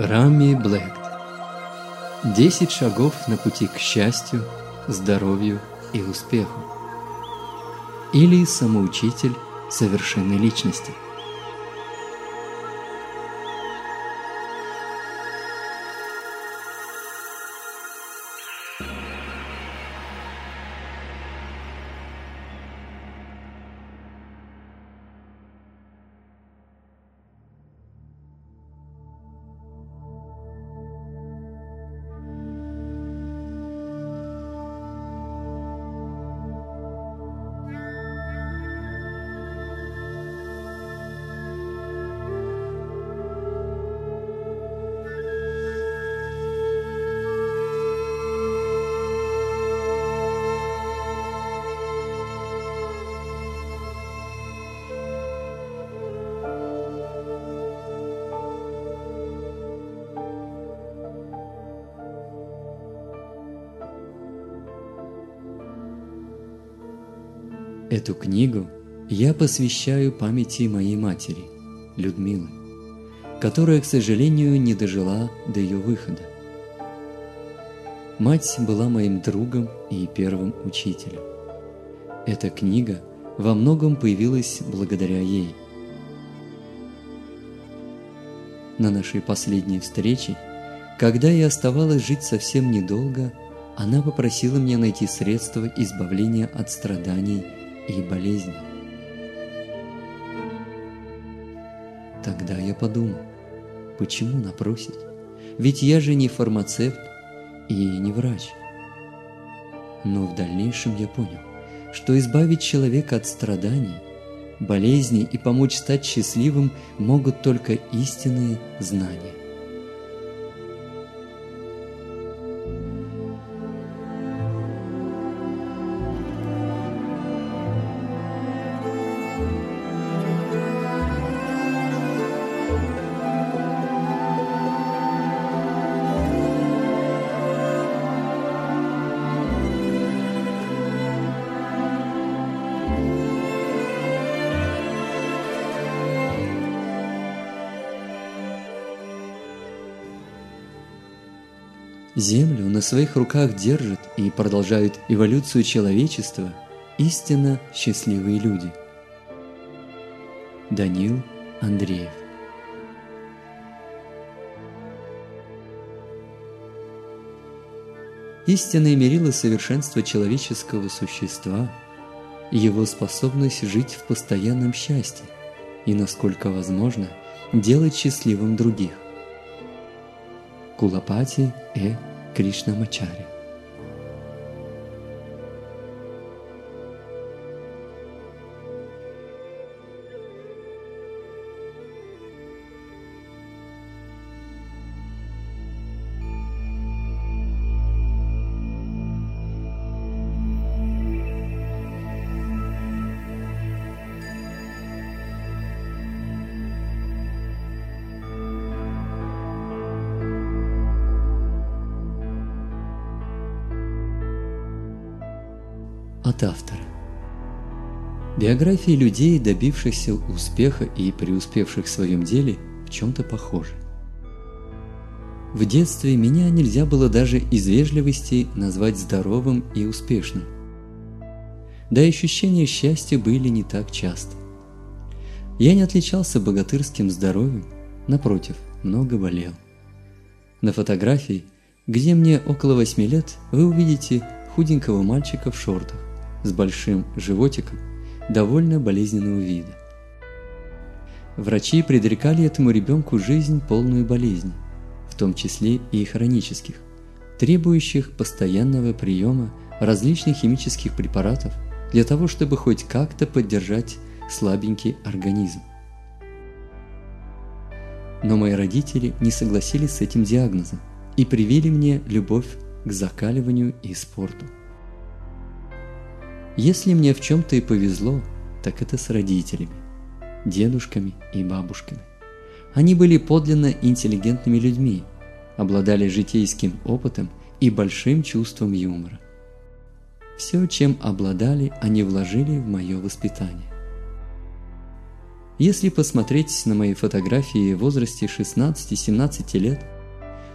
Рами Блэк. 10 шагов на пути к счастью, здоровью и успеху. Или самоучитель совершенной личности. Эту книгу я посвящаю памяти моей матери, Людмилы, которая, к сожалению, не дожила до ее выхода. Мать была моим другом и первым учителем. Эта книга во многом появилась благодаря ей. На нашей последней встрече, когда я оставалась жить совсем недолго, она попросила меня найти средства избавления от страданий и болезни. Тогда я подумал, почему напросить? Ведь я же не фармацевт и не врач. Но в дальнейшем я понял, что избавить человека от страданий, болезней и помочь стать счастливым могут только истинные знания. Землю на своих руках держат и продолжают эволюцию человечества истинно счастливые люди. Даниил Андреев. Истинное мерило совершенства человеческого существа – его способность жить в постоянном счастье и, насколько возможно, делать счастливым других. Кулапати Кришнамачари. От автора. Биографии людей, добившихся успеха и преуспевших в своем деле, в чем-то похожи. В детстве меня нельзя было даже из вежливости назвать здоровым и успешным. Да и ощущения счастья были не так часто. Я не отличался богатырским здоровьем, напротив, много болел. На фотографии, где мне около 8 лет, вы увидите худенького мальчика в шортах, с большим животиком, довольно болезненного вида. Врачи предрекали этому ребенку жизнь полную болезней, в том числе и хронических, требующих постоянного приема различных химических препаратов для того, чтобы хоть как-то поддержать слабенький организм. Но мои родители не согласились с этим диагнозом и привили мне любовь к закаливанию и спорту. Если мне в чем-то и повезло, так это с родителями, дедушками и бабушками. Они были подлинно интеллигентными людьми, обладали житейским опытом и большим чувством юмора. Все, чем обладали, они вложили в мое воспитание. Если посмотреть на мои фотографии в возрасте 16-17 лет,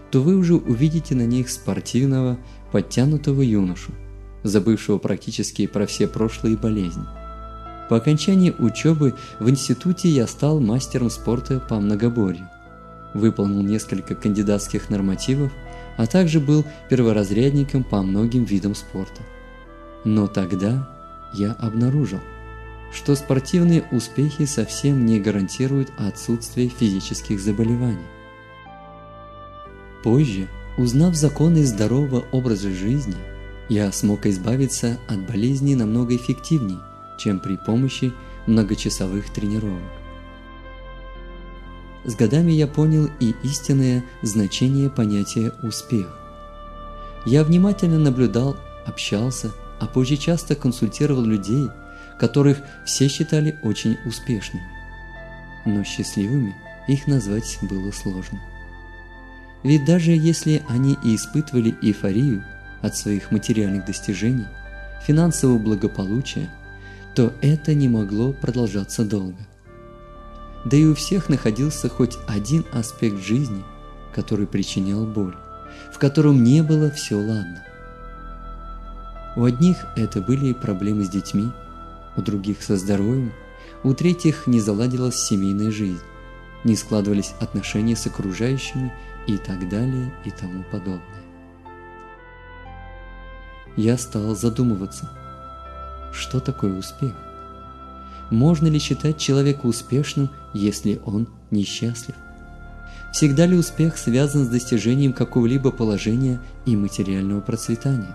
то вы уже увидите на них спортивного, подтянутого юношу, забывшего практически про все прошлые болезни. По окончании учебы в институте я стал мастером спорта по многоборью, выполнил несколько кандидатских нормативов, а также был перворазрядником по многим видам спорта. Но тогда я обнаружил, что спортивные успехи совсем не гарантируют отсутствие физических заболеваний. Позже, узнав законы здорового образа жизни, я смог избавиться от болезней намного эффективнее, чем при помощи многочасовых тренировок. С годами я понял и истинное значение понятия «успех». Я внимательно наблюдал, общался, а позже часто консультировал людей, которых все считали очень успешными. Но счастливыми их назвать было сложно. Ведь даже если они и испытывали эйфорию от своих материальных достижений, финансового благополучия, то это не могло продолжаться долго. Да и у всех находился хоть один аспект жизни, который причинял боль, в котором не было все ладно. У одних это были проблемы с детьми, у других со здоровьем, у третьих не заладилась семейная жизнь, не складывались отношения с окружающими и так далее и тому подобное. Я стал задумываться, что такое успех? Можно ли считать человека успешным, если он несчастлив? Всегда ли успех связан с достижением какого-либо положения и материального процветания?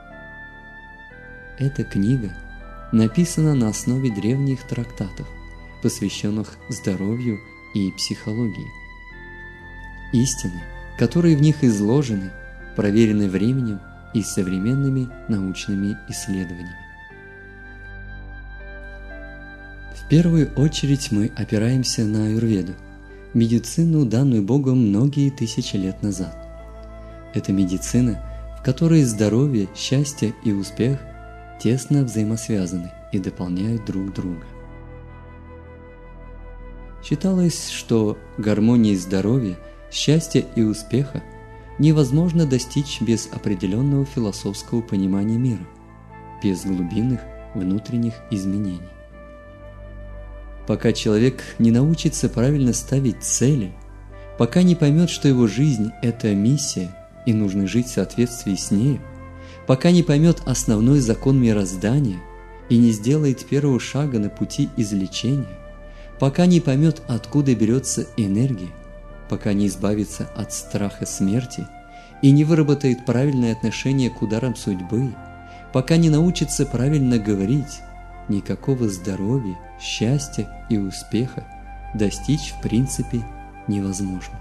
Эта книга написана на основе древних трактатов, посвященных здоровью и психологии. Истины, которые в них изложены, проверены временем и современными научными исследованиями. В первую очередь мы опираемся на аюрведу, медицину, данную Богом многие тысячи лет назад. Это медицина, в которой здоровье, счастье и успех тесно взаимосвязаны и дополняют друг друга. Считалось, что гармонии здоровья, счастья и успеха невозможно достичь без определенного философского понимания мира, без глубинных внутренних изменений. Пока человек не научится правильно ставить цели, пока не поймет, что его жизнь – это миссия и нужно жить в соответствии с нею, пока не поймет основной закон мироздания и не сделает первого шага на пути излечения, пока не поймет, откуда берется энергия, пока не избавится от страха смерти и не выработает правильное отношение к ударам судьбы, пока не научится правильно говорить, никакого здоровья, счастья и успеха достичь в принципе невозможно.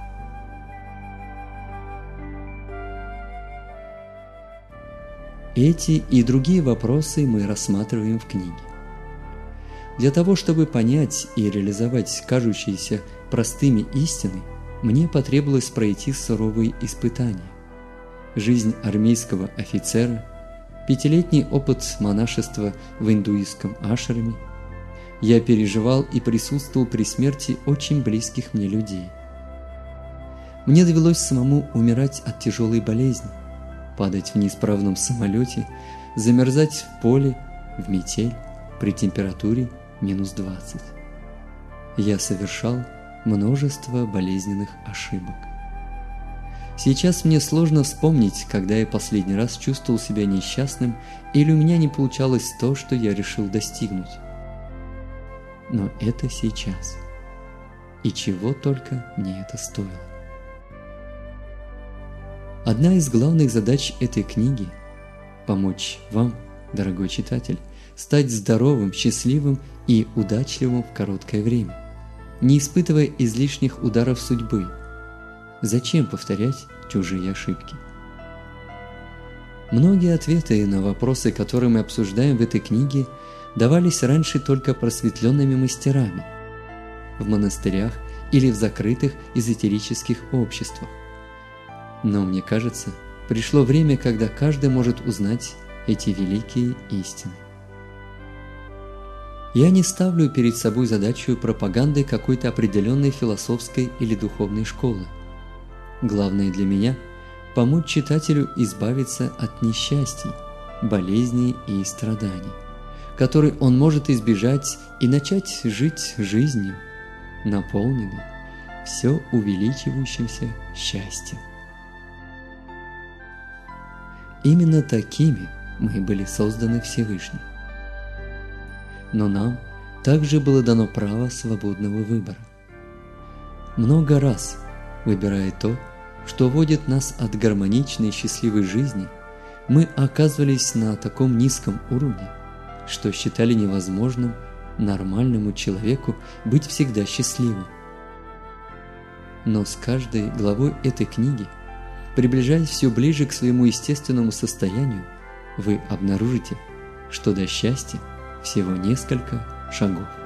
Эти и другие вопросы мы рассматриваем в книге. Для того, чтобы понять и реализовать кажущиеся простыми истины, мне потребовалось пройти суровые испытания. Жизнь армейского офицера, 5-летний опыт монашества в индуистском ашраме. Я переживал и присутствовал при смерти очень близких мне людей. Мне довелось самому умирать от тяжелой болезни, падать в неисправном самолете, замерзать в поле, в метель, при температуре -20. Я совершал множество болезненных ошибок. Сейчас мне сложно вспомнить, когда я последний раз чувствовал себя несчастным или у меня не получалось то, что я решил достигнуть. Но это сейчас. И чего только мне это стоило. Одна из главных задач этой книги – помочь вам, дорогой читатель, стать здоровым, счастливым и удачливым в короткое время, не испытывая излишних ударов судьбы. Зачем повторять чужие ошибки? Многие ответы на вопросы, которые мы обсуждаем в этой книге, давались раньше только просветленными мастерами, в монастырях или в закрытых эзотерических обществах. Но мне кажется, пришло время, когда каждый может узнать эти великие истины. Я не ставлю перед собой задачу пропаганды какой-то определенной философской или духовной школы. Главное для меня – помочь читателю избавиться от несчастий, болезней и страданий, которые он может избежать, и начать жить жизнью, наполненной все увеличивающимся счастьем. Именно такими мы были созданы Всевышним. Но нам также было дано право свободного выбора. Много раз, выбирая то, что вводит нас от гармоничной и счастливой жизни, мы оказывались на таком низком уровне, что считали невозможным нормальному человеку быть всегда счастливым. Но с каждой главой этой книги, приближаясь все ближе к своему естественному состоянию, вы обнаружите, что до счастья всего несколько шагов.